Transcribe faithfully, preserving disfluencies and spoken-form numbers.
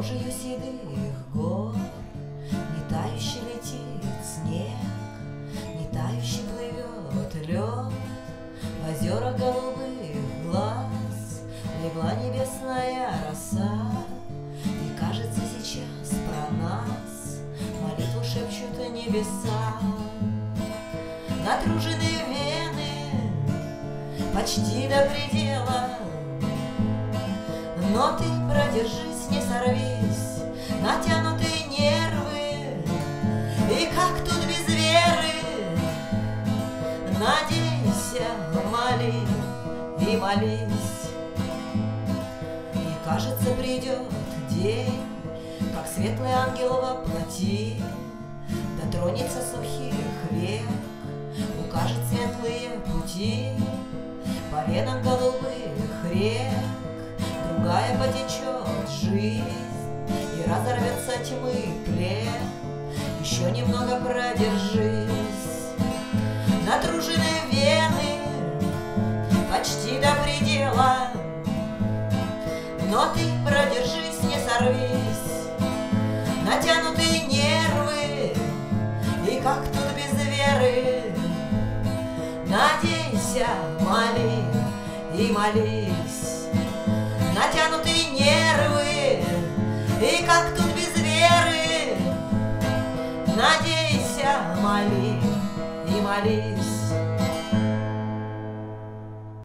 подножию седых гор не тающий летит снег, не тающий плывет лед. В озера голубых глаз легла небесная роса, и кажется, сейчас про нас молитву шепчут небеса. Натруженные вены почти до предела, но ты продержись, не сорвись, натянутые нервы. И как тут без веры? Надейся, моли и молись. И кажется, придет день, как светлый ангел во плоти дотронется сухих век, укажет светлые пути по венам голубых рек. Другая потечет жизнь и разорвется тьмы плен. Еще немного продержись. Натруженные вены почти до предела, но ты продержись, не сорвись. Натянутые нервы, и как тут без веры? Надейся, моли и моли.